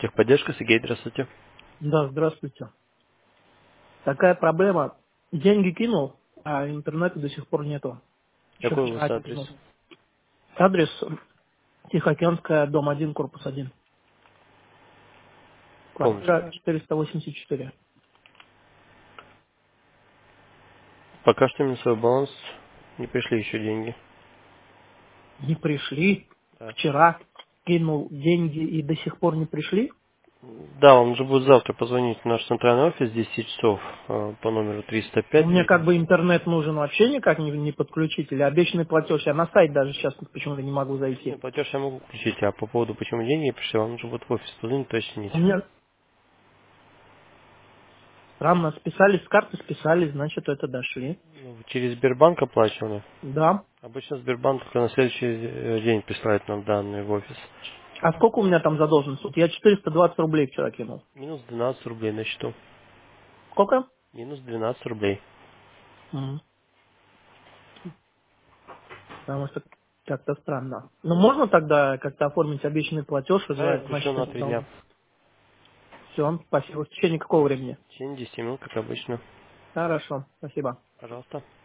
Техподдержка, Сергей, здравствуйте. Да, здравствуйте. Такая проблема. Деньги кинул, а интернета до сих пор нету. Еще Какой у вас вчера не адрес? кинул. Адрес Тихоокеанская, дом 1, корпус 1. Полностью. Квартира 484. Пока что минусовой баланс. Не пришли еще деньги. Не пришли. Да. Вчера кинул деньги и до сих пор не пришли. Да, он же будет завтра позвонить в наш центральный офис в 10 часов по номеру Ну, 305. мне как бы интернет нужен вообще никак не подключить. Или обещанный платеж. Я на сайт даже сейчас почему-то не могу Не, зайти. платеж я могу включить, а по поводу почему деньги не пришли, он же вот в офис позвонит, точно нет. У меня странно, списались с карты, списались, значит, это дошли. Ну, через Сбербанк оплачивали. Да. Обычно Сбербанк только на следующий день присылает нам данные в офис. А сколько у меня там задолженность? Вот я 420 рублей вчера кинул. Минус 12 рублей на счету. Сколько? Минус 12 рублей. Мгм. Потому что как-то странно. Ну, можно тогда как-то оформить обещанный платеж, Да, я значит, включу на это 3 дня. должно. Все, спасибо. В течение какого времени? В течение 10 минут, как обычно. Хорошо, спасибо. Пожалуйста.